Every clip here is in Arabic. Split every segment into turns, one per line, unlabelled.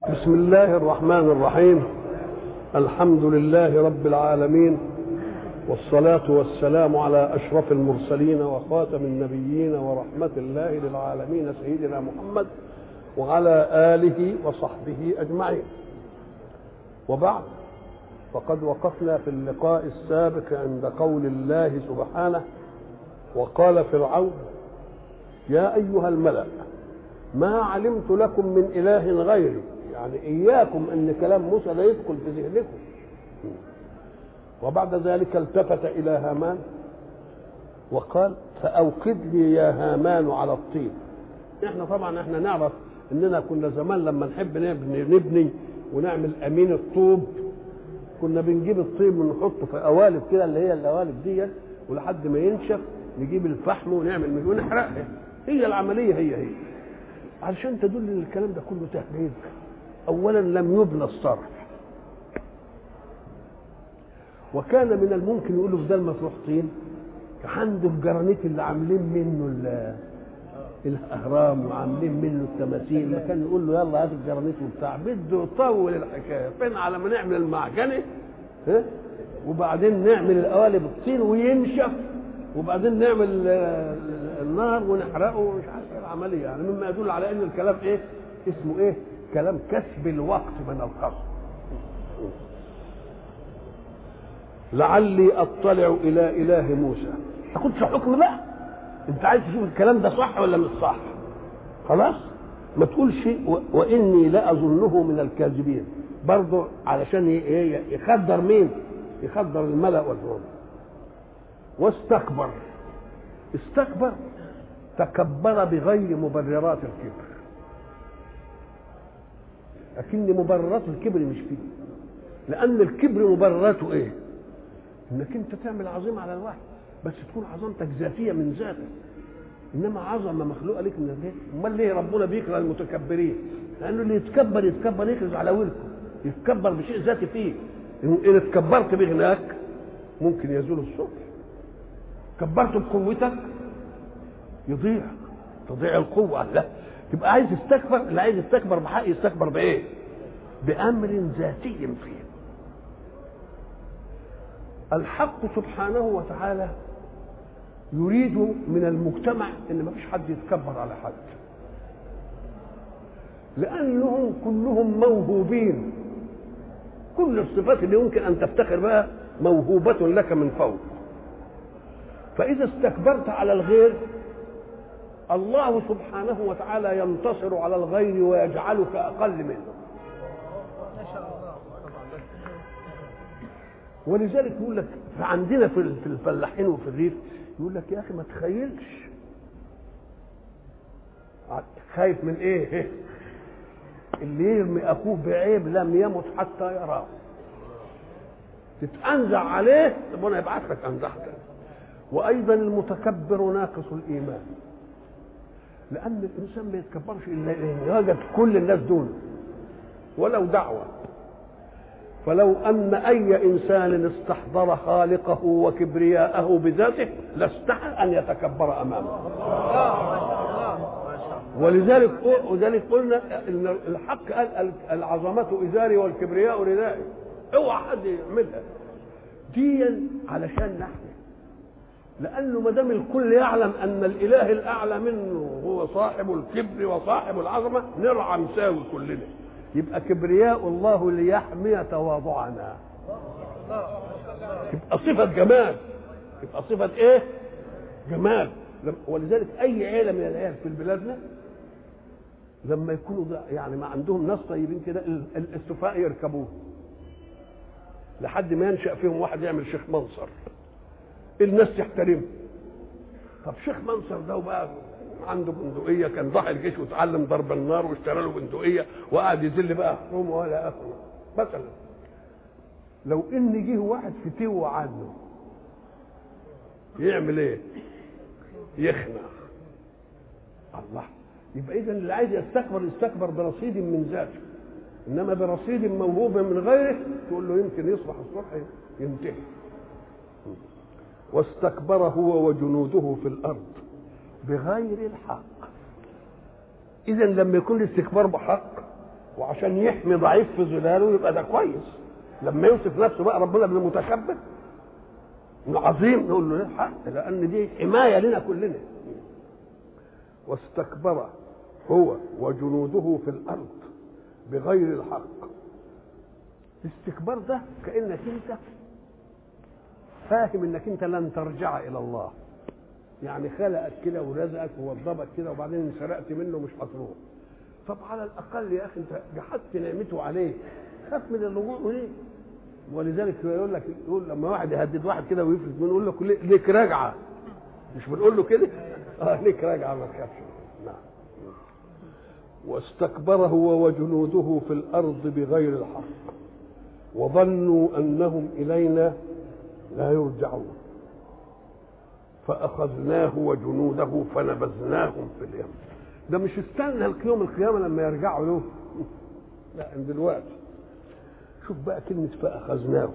بسم الله الرحمن الرحيم. الحمد لله رب العالمين، والصلاة والسلام على أشرف المرسلين وخاتم النبيين ورحمة الله للعالمين سيدنا محمد وعلى آله وصحبه أجمعين. وبعد، فقد وقفنا في اللقاء السابق عند قول الله سبحانه: وقال فرعون يا أيها الملأ ما علمت لكم من إله غيري، يعني إياكم أن كلام موسى لا يدخل في ذهنكم. وبعد ذلك التفت إلى هامان وقال: فأوقد لي يا هامان على الطين. احنا طبعا نعرف اننا كنا زمان لما نحب نبني ونعمل امين الطوب كنا بنجيب الطين ونحطه في قوالب كده، اللي هي القوالب دي، ولحد ما ينشف نجيب الفحم ونعمل ونحرقها. هي العمليه هي علشان تدل ان الكلام ده كله تهريج. اولا لم يبنى الصرح، وكان من الممكن يقولوا بدل ما تروح طين عنده الجرانيت اللي عاملين منه الاهرام وعاملين منه التماثيل، ما كان يقول له يلا هات الجرانيت وبتاع. بده يطول الحكايه فين على ما نعمل المعجنه وبعدين نعمل القوالب الطين وينشف وبعدين نعمل النار ونحرقه ومش عارف العمليه. يعني مما يدل على ان الكلام اسمه كلام كسب الوقت من القصر. لعلي اطلع الى اله موسى. ما تاخدش حكم بقى، انت عايز تشوف الكلام ده صح ولا مش صح. خلاص ما تقولش واني لا اظنه من الكاذبين، برضه علشان يخدر مين؟ يخدر الملأ والفرعون. واستكبر، استكبر تكبر بغير مبررات الكبر، لكن مبررات الكبر مش فيه، لان الكبر مبرراته ايه؟ انك انت تعمل عظيمه على الواحد بس تكون عظمتك ذاتيه من ذاتك، انما عظمه مخلوقه لك من الذات. امال ليه ربنا بيكره المتكبرين؟ لانه اللي يتكبر يكرز على ولكم، يتكبر بشيء ذاتي فيه. ان اتكبرت بغناك ممكن يزول الصبح، كبرت بقوتك تضيع القوه. لا، تبقى عايز تستكبر. اللي عايز يستكبر بحق يستكبر بايه؟ بامر ذاتي فيه. الحق سبحانه وتعالى يريد من المجتمع ان ما فيش حد يتكبر على حد، لانهم كلهم موهوبين. كل الصفات اللي يمكن ان تفتخر بها موهوبة لك من فوق. فاذا استكبرت على الغير الله سبحانه وتعالى ينتصر على الغير ويجعلك اقل منه. ولذلك يقول لك عندنا في الفلاحين وفي الريف يقول لك يا اخي ما تخيلش. خايف من ايه؟ اللي يرمي اخوه بعيب لم يمت حتى يراه. تتأنزع عليه ربنا يبعث لك انزعتك. وايضا المتكبر ناقص الايمان، لان الانسان ما يتكبرش الا ان وجد كل الناس دون ولو دعوه. فلو ان اي انسان استحضر خالقه وكبرياءه بذاته لاستحى ان يتكبر امامه. ولذلك قلنا ان الحق قال العظمه ازاري والكبرياء ردائي. اوعى حد يعملها دي علشان نحن، لانه ما دام الكل يعلم ان الاله الاعلى منه هو صاحب الكبر وصاحب العظمه نرعى مساوي كلنا. يبقى كبرياء الله ليحمي تواضعنا، تبقى صفه جمال، تبقى صفه جمال. ولذلك اي عيله من العيال في بلادنا لما يكونوا يعني ما عندهم ناس طيبين كده السفهاء يركبوه لحد ما ينشأ فيهم واحد يعمل شيخ منصر، الناس تحترمه. طب شيخ منصر ده بقى عنده بندقيه، كان ضحى الجيش وتعلم ضرب النار واشترى له بندقيه وقعد يذل بقى حرومه ولا اخره. مثلا لو ان جه واحد فتوى عنه يعمل ايه؟ يخنع. الله. يبقى اذا اللي عايز يستكبر برصيد من ذاته، انما برصيد موهوب من غيره تقول له يمكن يصبح الصبح ينتهي. واستكبر هو وجنوده في الارض بغير الحق. اذا لما يكون الاستكبار بحق وعشان يحمي ضعيف في ظلاله يبقى ده كويس. لما يوصف نفسه بقى ربنا بالمتكبر عظيم نقول له ليه حق، لان دي حمايه لنا كلنا. واستكبر هو وجنوده في الارض بغير الحق. الاستكبار ده كانك انت فاهم انك انت لن ترجع الى الله، يعني خلقك كده ورزقك ووضبك كده وبعدين سرقت منه مش هتروح. طب على الاقل يا اخي انت جحدت نعمته عليك، خاف من الرجوع ليه؟ ولذلك يقول لما واحد يهدد واحد كده ويفلت منه يقول له ليك راجعه، مش بنقول له كده؟ ليك راجعه ما تخافش. نعم. واستكبر هو وجنوده في الارض بغير الحق وظنوا انهم الينا لا يرجعون فاخذناه وجنوده فنبذناهم في اليم. ده مش استنى يوم القيامه لما يرجعوا له، لا دلوقتي. شوف بقى كلمه فاخذناه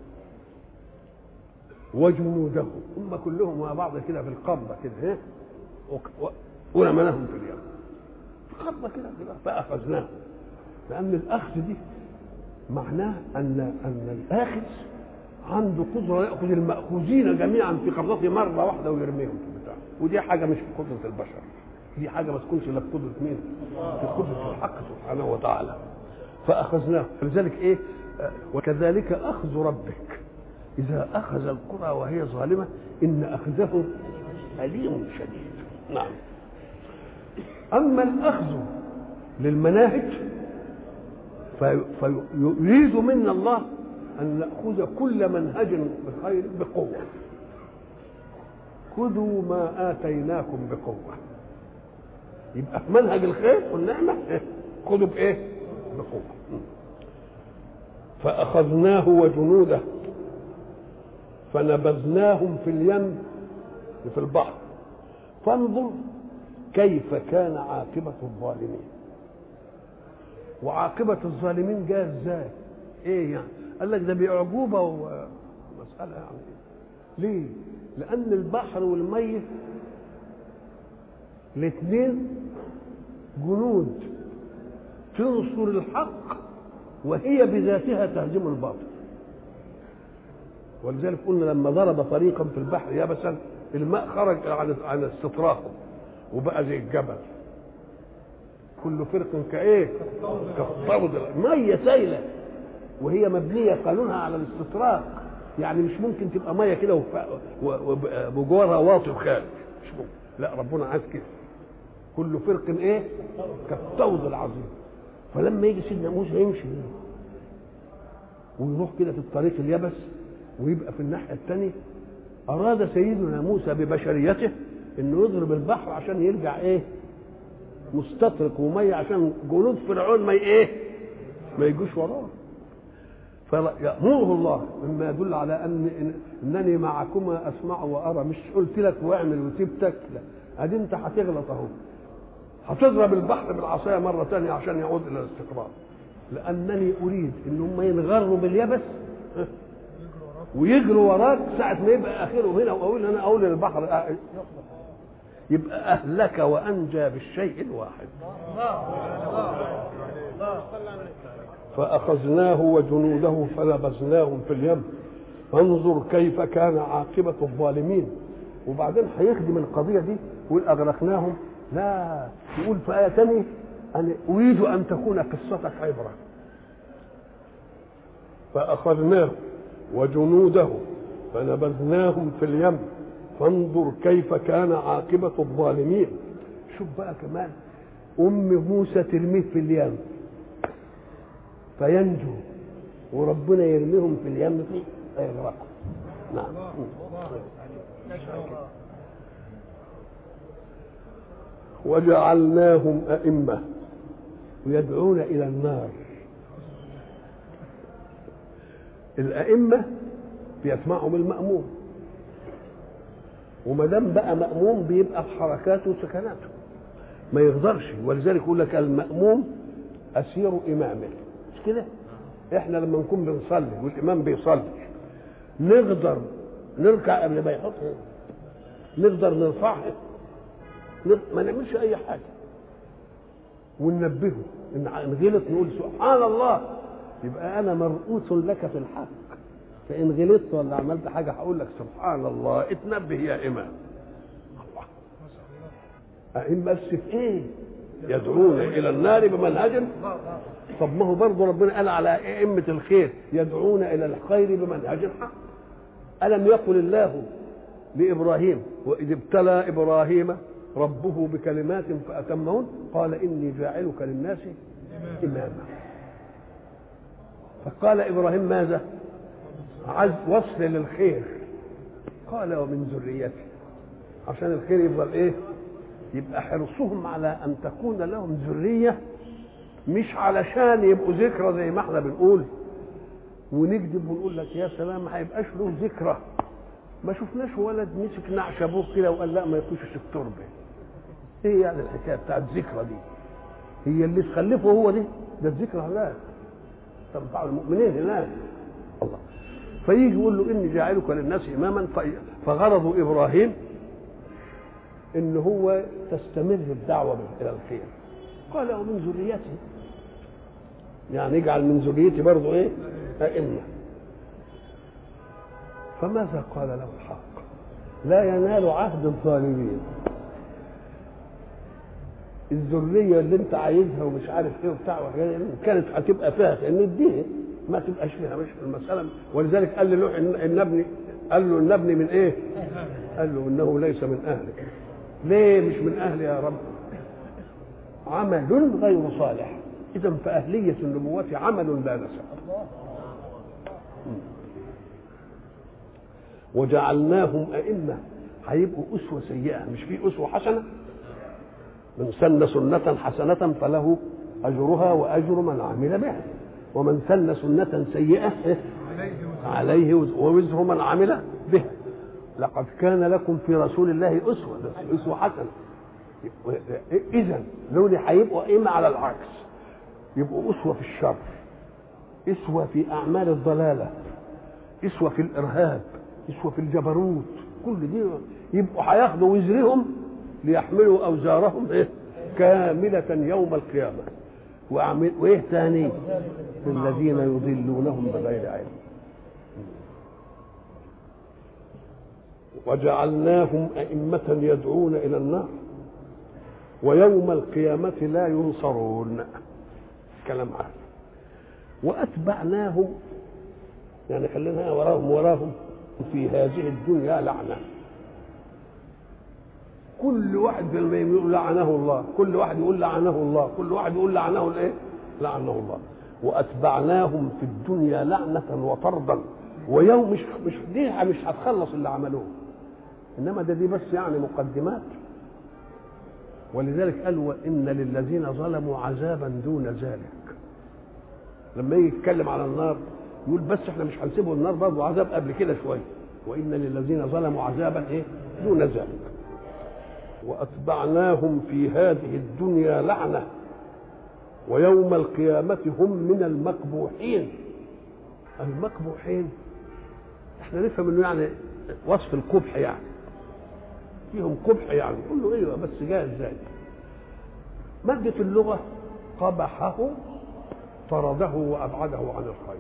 وجنوده، هم كلهم مع بعض كده في القبضه كده ورمناهم في اليم. قبضه كده فاخذناه، لان الاخذ دي معناه ان الاخذ عنده قدره ياخذ الماخوذين جميعا في قبضته مره واحده ويرميهم في البتاع، ودي حاجه مش في قدره البشر، دي حاجه ما تكونش الا في قدره مين؟ في قدره الحق سبحانه وتعالى. فاخذناه، فلذلك ايه؟ وكذلك اخذ ربك اذا اخذ القرى وهي ظالمه ان اخذه اليم شديد. نعم. اما الاخذ للمناهج فيريد منا الله ان ناخذ كل منهج بخير بقوه. خذوا ما اتيناكم بقوه، يبقى في منهج الخير والنعمه خذوا بايه؟ بقوه. فاخذناه وجنوده فنبذناهم في اليم في البحر فانظر كيف كان عاقبه الظالمين. وعاقبه الظالمين جاء ازاي؟ ايه يعني؟ قال لك ده باعجوبه ومساله يعني. ليه؟ لان البحر والميه الاثنين جنود تنصر الحق وهي بذاتها تهزم الباطل. ولذلك قلنا لما ضرب طريقا في البحر يبسا الماء خرج عن استطراقه وبقى زي الجبل، كل فرق كايه؟ كالطود. ميه سايله وهي مبنيه قانونها على الاستطراق، يعني مش ممكن تبقى ميه كده وجوارها واطي وخارج، مش ممكن. لا ربنا عايز كده، كل فرق ايه؟ كالطود العظيم. فلما يجي سيدنا موسى يمشي ويروح كده في الطريق اليبس ويبقى في الناحيه الثانيه، اراد سيدنا موسى ببشريته انه يضرب البحر عشان يرجع ايه؟ مستطرق وميه، عشان جنود فرعون ما ايه؟ ما يجوش وراه. فيأمره الله مما يدل على انني معكما اسمع وارى، مش قلت لك واعمل وسيبتك، لا، ادي انت هتغلط اهو، هتضرب البحر بالعصايه مره ثانيه عشان يعود الى الاستقرار، لانني اريد ان هم ينغروا باليبس ويجروا وراك ساعه ما يبقى اخرهم هنا، واقول انا اقول للبحر يبقى اهلك وانجى بالشيء الواحد. فاخذناه وجنوده فنبذناهم في اليم فانظر كيف كان عاقبه الظالمين. وبعدين هيخدم القضيه دي ويقول اغرقناهم، لا، يقول في ايه ثانيه انا اريد ان تكون قصتك عبره. فاخذناه وجنوده فنبذناهم في اليم فانظر كيف كان عاقبه الظالمين. شوف بقى كمان موسى ترميه في اليم فينجو، وربنا يرميهم في اليم فيغرقوا. نعم. وجعلناهم أئمة يدعون إلى النار. الأئمة بيسمعهم المأموم، وما دام بقى مأموم بيبقى في حركاته وسكناته ما يقدرش. ولذلك يقول لك المأموم أسير إمامه، مش كده؟ إحنا لما نكون بنصلي والإمام بيصلي نقدر نركع قبل ما يحط، نقدر نرفعه، ما نعملش أي حاجة. وننبهه ان غلط نقول سبحان الله، يبقى انا مرؤوس لك في الحق، فان غلطت ولا عملت حاجه هقول لك سبحان الله، اتنبه يا امام. الله ائمه بس في ايه؟ يدعون الى النار بمنهج. طب ما هو برضه ربنا قال على ائمه الخير يدعون الى الخير بمنهج الحق. الم يقل الله لابراهيم واذ ابتلى ابراهيم ربه بكلمات فاتمهن قال اني جاعلك للناس اماما. فقال ابراهيم ماذا؟ وصل للخير، قال ومن ذريتي، عشان الخير يفضل ايه؟ يبقى حرصهم على ان تكون لهم ذريه، مش علشان يبقوا ذكرى زي ما احنا بنقول ونكذب ونقول لك يا سلام ما هيبقاش له ذكرى. ما شفناش ولد مسك نعش ابوه كده وقال لا ما يخشش التربه. ايه يعني الحكايه بتاعت الذكرى دي؟ هي اللي تخلفه هو دي؟ ده الذكرى هناك تنفع المؤمنين هناك. الله فيجي يقول له اني جاعلك للناس اماما، فغرض ابراهيم ان هو تستمر الدعوه الى الخير. قال ومن ذريته، يعني يجعل من ذريتي برضه ايه؟ ائمه. فماذا قال له الحق؟ لا ينال عهد الظالمين. الذريه اللي انت عايزها ومش عارف ايه وبتاع كانت هتبقى فيها لان الدين ما تبقاش فيها، مش المساله. ولذلك قال له ان ابني، قال له ان ابني من ايه؟ قال له انه ليس من اهلك. ليه مش من اهلي يا رب؟ عمل غير صالح. اذا فاهليه النبوه عمل لا نسب. وجعلناهم ائمه، هيبقوا اسوه سيئه، مش في اسوه حسنه؟ من سن سنه حسنه فله اجرها واجر من عمل بها، ومن سن سنه سيئه عليه ووزر من عمل بها. لقد كان لكم في رسول الله اسوه حسنه. اذا دول هيبقوا ائمه على العكس، يبقوا اسوه في الشر، اسوه في اعمال الضلاله، اسوه في الارهاب، اسوه في الجبروت، كل دي يبقوا هياخدوا وزرهم ليحملوا اوزارهم ايه؟ كامله يوم القيامه. وايه ثاني؟ الذين يضلونهم بغير علم. وجعلناهم أئمة يدعون إلى النار ويوم القيامة لا ينصرون. كلام عام. وأتبعناهم، يعني خلينا وراهم في هذه الدنيا لعنة. كل واحد في المية يقول لعنه الله، كل واحد يقول لعنه الله، كل واحد يقول لعنه الايه؟ لعنه الله. وأتبعناهم في الدنيا لعنة وطردا. ويوم مش دي مش هتخلص اللي عملوه، انما دي بس يعني مقدمات. ولذلك قال وان للذين ظلموا عذابا دون ذلك. لما يجي يتكلم على النار يقول بس احنا مش هنسيبه النار، برضه عذاب قبل كده شويه. وان للذين ظلموا عذابا ايه؟ دون ذلك. واتبعناهم في هذه الدنيا لعنه ويوم القيامه هم من المقبوحين. المقبوحين احنا نفهم انه يعني وصف القبح، يعني فيهم قبح، يعني نقول له ايوه بس جاء ازاي؟ مادة اللغة قبحه طرده وابعده عن الخير.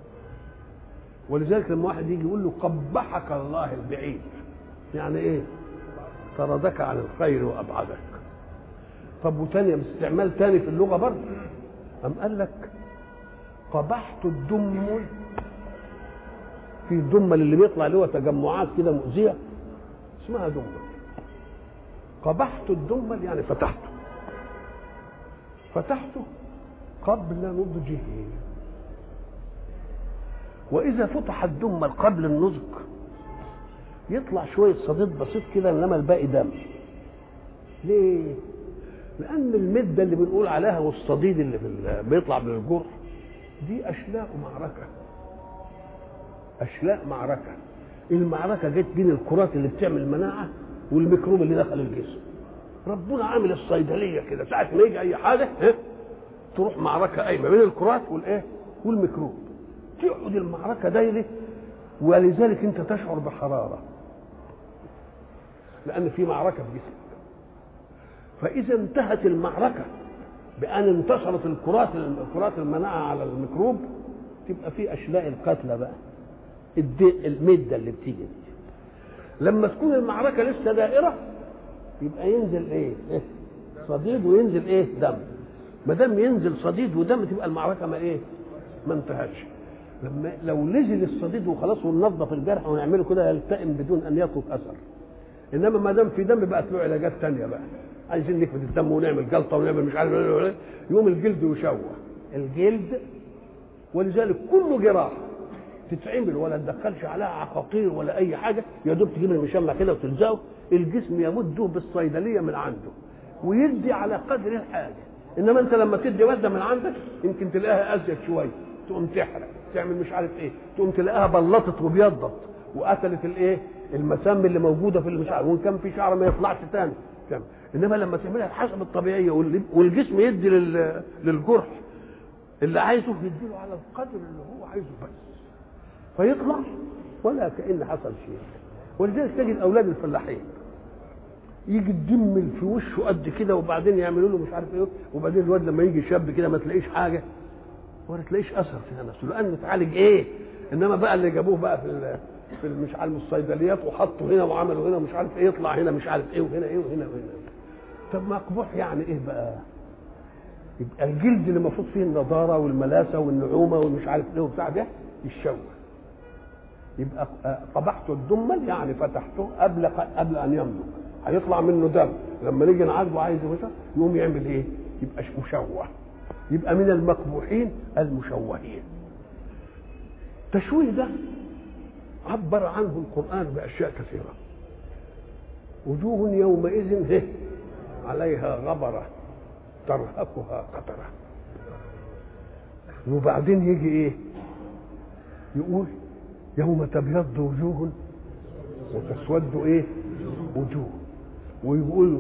ولذلك لما واحد يجي يقول له قبحك الله البعيد، يعني ايه؟ طردك عن الخير وابعدك. طب وتاني باستعمال تاني في اللغة برضه أم قال لك قبحت الدم، في الدمل اللي بيطلع له تجمعات كده مؤذيه اسمها دمل. قبحت الدمل يعني فتحته قبل نضجه. واذا فتح الدمل قبل النضج يطلع شويه صديد بسيط كده، انما الباقي دم. ليه؟ لان المده اللي بنقول عليها والصديد اللي بيطلع من الجرح دي اشلاء معركه. اشلاء معركه. المعركه جت بين الكرات اللي بتعمل مناعه والميكروب اللي دخل الجسم. ربنا عامل الصيدليه كده، ساعه ما يجي اي حاجه تروح معركه قايمه بين الكرات والايه؟ والميكروب. تقعد المعركه دايره، ولذلك انت تشعر بحراره لان في معركه في جسمك. فاذا انتهت المعركه بأن انتشرت الكرات المناعة على الميكروب، تبقى في أشلاء القتلى بقى، المدة اللي بتيجي دي. لما تكون المعركة لسه دائرة يبقى ينزل ايه؟ صديد، وينزل ايه؟ دم. ما دام ينزل صديد ودم تبقى المعركة ما ايه؟ ما انتهتش. لما لو نزل الصديد وخلاص وننظف الجرح ونعمله كده يلتئم بدون ان يترك اثر. انما ما دام في دم بقت له علاجات ثانيه بقى، عايزين نكبت الدم ونعمل جلطه ونعمل مش عارف يوم الجلد يشوه الجلد. ولذلك كل جراحه تتعمل ولا تدخلش عليها عقاقير ولا اي حاجه، يا دوب تجيب المشمع كده وتلزقه، الجسم يمده بالصيدليه من عنده ويدي على قدر الحاجه. انما انت لما تدي ماده من عندك يمكن تلاقيها ازيد شويه تقوم تحرق تعمل مش عارف ايه، تقوم تلاقيها بلطت وبيضت وقتلت الايه؟ المسام اللي موجوده في مش عارف، وان كان في شعر ما يطلعش تاني. انما لما تعملها حسب الطبيعيه والجسم يدي للجرح اللي عايزه، يديله على القدر اللي هو عايزه بس، فيطلع ولا كأن حصل شيء. ولذلك تجد اولاد الفلاحين يجي الدم في وشه قد كده وبعدين يعملوا له مش عارف ايه، وبعدين الواد لما يجي شاب كده ما تلاقيش حاجه ولا تلاقيش اثر في نفسه، لانه اتعالج ايه. انما بقى اللي جابوه بقى في مش عارف الصيدليات وحطوا هنا وعملوا هنا مش عارف ايه، يطلع هنا مش عارف ايه وهنا ايه وهنا وهنا. طب مقبوح يعني ايه بقى؟ يبقى الجلد اللي المفروض فيه النضاره والملاسه والنعومه والمش عارف ايه وبتاع ده يتشوه. يبقى قبحته الدمل يعني فتحته قبل ان يمضغ، هيطلع منه دم. لما نيجي نعالجه عايز يقوم يعمل ايه؟ يبقى مشوه. يبقى من المقبوحين المشوهين. التشويه ده عبر عنه القرآن بأشياء كثيرة. وجوه يومئذ عليها غبرة ترهقها قترة. وبعدين يجي ايه؟ يقول يوم تبيض وجوه وتسود ايه؟ وجوه. ويقول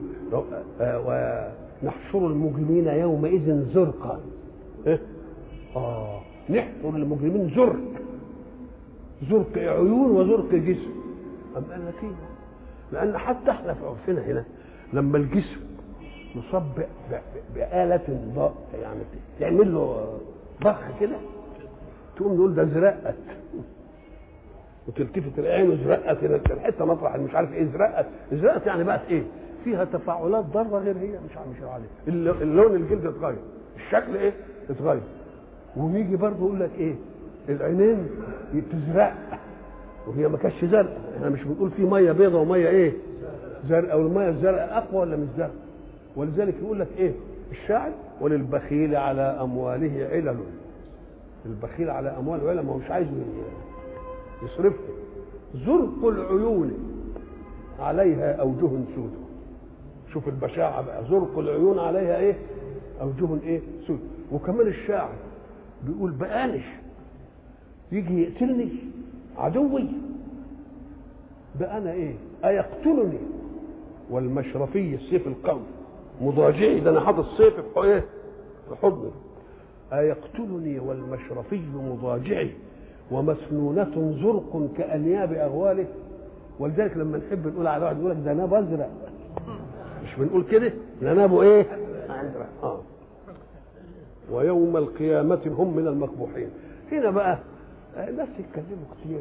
ونحشر المجرمين يومئذ زرقا. إيه؟ نحشر المجرمين زرق عيون وزرق جسم. أم قال لك ايه؟ لأن حتى احنا في عرفنا هنا لما الجسم يصاب بآلة يعني تعمل له ضخ كده، تقوم نقول ده زرقت، وتلتفت العين وزرقت هنا الحته مطرح مش عارف ايه، زرقت يعني بقت ايه؟ فيها تفاعلات ضاره غير هي مش عليه، اللون الجلد اتغير، الشكل ايه؟ اتغير. ويجي برضه يقول لك ايه؟ العينين تزرق وهي ما كانتش زرقاء. احنا مش بنقول في ميه بيضاء وميه ايه؟ زرقاء، والميه الزرقاء اقوى ولا مش زرقاء؟ ولذلك يقول لك ايه؟ الشاعر وللبخيل على امواله علل. البخيل على امواله علل، ما هو مش عايز يصرفها. زرق العيون عليها اوجه سود. شوف البشاعه بقى، زرق العيون عليها ايه؟ اوجه ايه؟ سود. وكمان الشاعر بيقول بقانش يجي يقتلني عدوي بقى انا ايه؟ ايقتلني والمشرفي السيف القوي مضاجعي، ده انا حاطط السيف في ايه؟ في حضني. ايقتلني والمشرفي مضاجعي ومسنونة زرق كأنياب أغواله. ولذلك لما نحب نقول على واحد يقول لك ده ناب أزرق، مش بنقول كده؟ ده نابه إيه؟ أزرق. ويوم القيامة هم من المقبوحين. هنا بقى الناس يتكلموا كتير،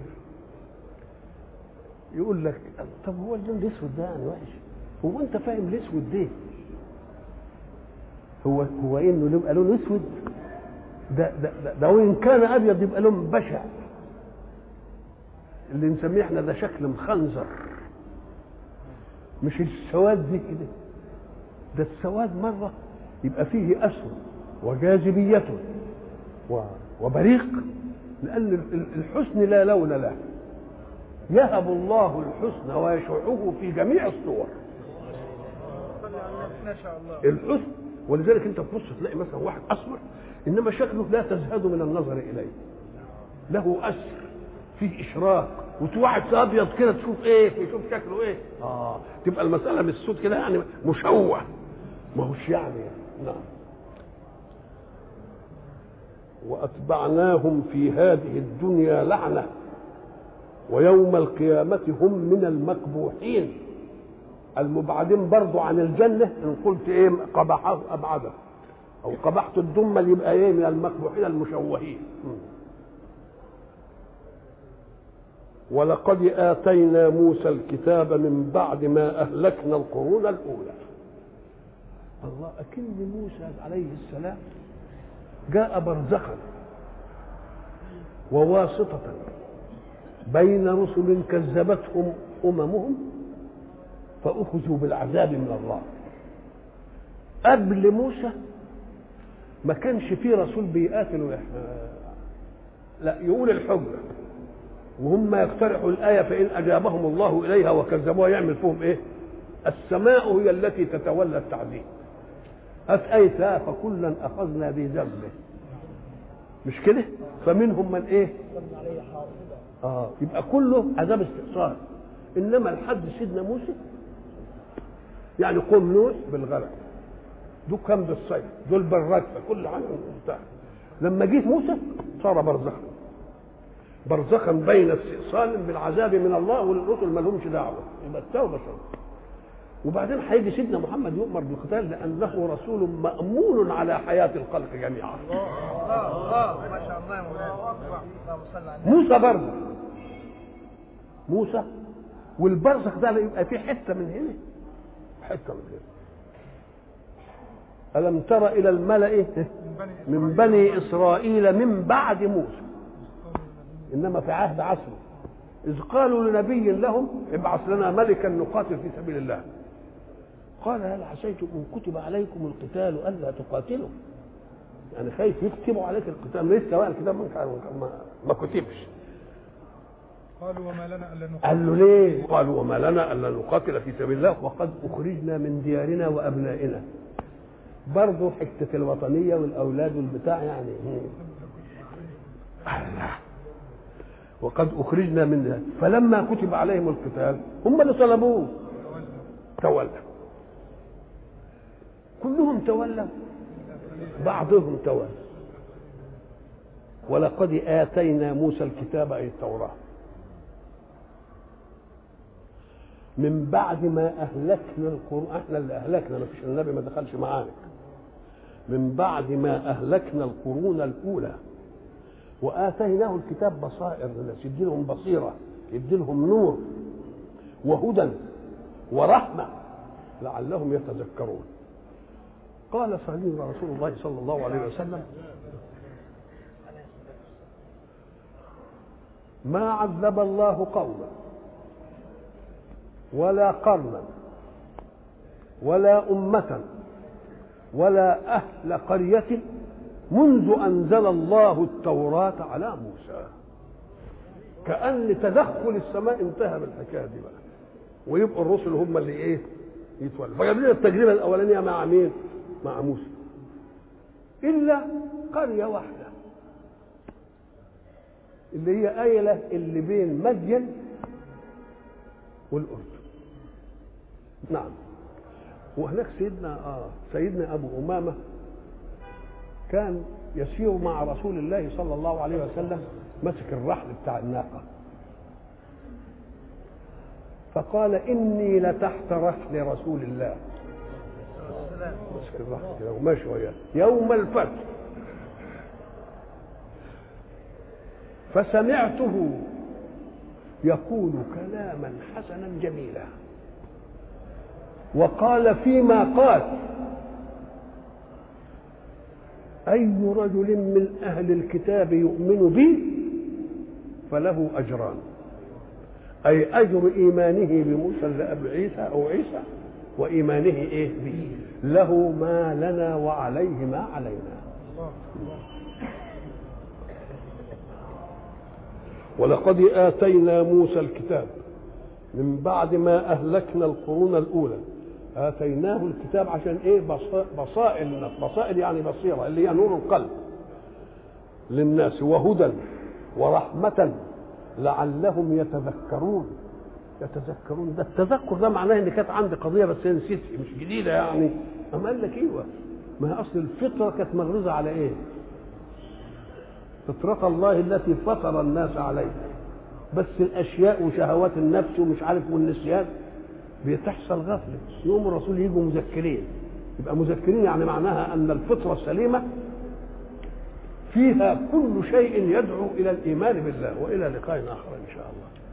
يقول لك طب هو اللون الأسود ده يعني وحش؟ هو أنت فاهم الأسود ده؟ هو إنه يبقى لون أسود؟ ده وإن كان أبيض يبقى لون بشع، اللي نسميه احنا ده شكل مخنزر، مش السواد دي كده. ده السواد مرة يبقى فيه أسود وجاذبية وبريق، لأن الحسن لا لون له، يهب الله الحسن ويشعه في جميع الصور. ما شاء الله الحسن. ولذلك انت تبص تلاقي مثلا واحد أسمر إنما شكله لا تزهد من النظر إليه، له أسر فيه إشراق، وواحد أبيض كده تشوف إيه؟ تشوف شكله إيه؟ تبقى المسألة مش سود كده يعني مشوه، ما هوش يعني. نعم. وأتبعناهم في هذه الدنيا لعنة ويوم القيامة هم من المقبوحين. المبعدين برضو عن الجنة إن قلت إيه؟ قبحه أبعده. او قبحت الدم يبقى ايه؟ من المقبوحين المشوهين. ولقد آتينا موسى الكتاب من بعد ما أهلكنا القرون الأولى. الله، أكن موسى عليه السلام جاء برزخا وواسطة بين رسل كذبتهم أممهم فأخذوا بالعذاب من الله. قبل موسى ما كانش فيه رسول بيقاتل لا يقول الحجة وهم يقترحوا الآية فإن أجابهم الله إليها وكذبوها يعمل فيهم إيه؟ السماء هي التي تتولى التعذيب. هات آية فكلا أخذنا بذنبه، مش كده؟ فمنهم من إيه؟ يبقى كله عذاب استئصال. إنما لحد سيدنا موسى يعني قوم نوح بالغرق، دول كان بالصيف، دول بالركبة، كل حاجة بتاع. لما جه موسى صار برزخا بين استئصال بالعذاب من الله والرسل ما لهمش دعوه، يبقى التوبه شر. وبعدين هيجي سيدنا محمد يؤمر بالقتال لانه رسول مامون على حياه الخلق جميعا.
الله ما شاء الله.
موسى برزخ، موسى والبرزخ ده يبقى فيه حته من هنا حته من هنا. ألم تر إلى الملأ من بني إسرائيل من بعد موسى، إنما في عهد عصره، إذ قالوا لنبي لهم ابعث لنا ملكا نقاتل في سبيل الله. قال هل عسيتم إن كتب عليكم القتال ألا تقاتلوا؟ يعني خايف يكتبوا عليك القتال، لسه بقى الكتاب ما كتبش.
قالوا وما لنا ألا نقاتل.
قال له ليه؟ قالوا وما لنا ألا نقاتل في سبيل الله وقد أخرجنا من ديارنا وأبنائنا. برضه حتة الوطنية والأولاد والبتاع يعني الله. وقد أخرجنا منها فلما كتب عليهم القتال هم اللي طلبوه تولوا. كلهم تولوا، بعضهم تولى. ولقد آتينا موسى الكتاب أي التوراة من بعد ما أهلكنا القرون. احنا اللي أهلكنا، ما فيش النبي ما دخلش معانا. من بعد ما أهلكنا القرون الأولى وآتيناه الكتاب بصائر للناس، يديلهم بصيرة، يديلهم نور وهدى ورحمة لعلهم يتذكرون. قال سيدنا رسول الله صلى الله عليه وسلم ما عذب الله قوما ولا قرنا ولا أمة ولا أهل قرية منذ أنزل الله التوراة على موسى. كأن تدخل السماء انتهى بالحكاية دي بقى، ويبقوا الرسل هم اللي ايه يتولوا. فجاب لنا التجربة الأولانية مع مين؟ مع موسى، إلا قرية واحدة اللي هي آيلة اللي بين مدين والأردن. نعم. وهناك سيدنا أبو أمامة كان يسير مع رسول الله صلى الله عليه وسلم، مسك الرحل بتاع الناقة، فقال إني لتحت رحل رسول الله. مسك الرحل كده وماشي وياه يوم الفتح، فسمعته يقول كلاما حسنا جميلا، وقال فيما قال أي رجل من أهل الكتاب يؤمن بي فله أجران، أي أجر إيمانه بموسى لأبي عيسى أو عيسى، وإيمانه إيه به، له ما لنا وعليه ما علينا. ولقد آتينا موسى الكتاب من بعد ما أهلكنا القرون الأولى. آتيناه الكتاب عشان إيه؟ بصائر يعني بصيرة اللي هي نور القلب للناس، وهدى ورحمة لعلهم يتذكرون. ده التذكر ده معناه ان كانت عندي قضيه بس هي نسيت، مش جديده يعني. اما قال لك ايوه، ما هي اصل الفطره كانت مغروزه على ايه؟ فطره الله التي فطر الناس عليها، بس الاشياء وشهوات النفس ومش عارف والنسيان بتحصل غفله. يوم الرسول يجوا مذكرين يبقى مذكرين يعني معناها أن الفطرة السليمة فيها كل شيء يدعو إلى الإيمان بالله وإلى لقاء آخر إن شاء الله.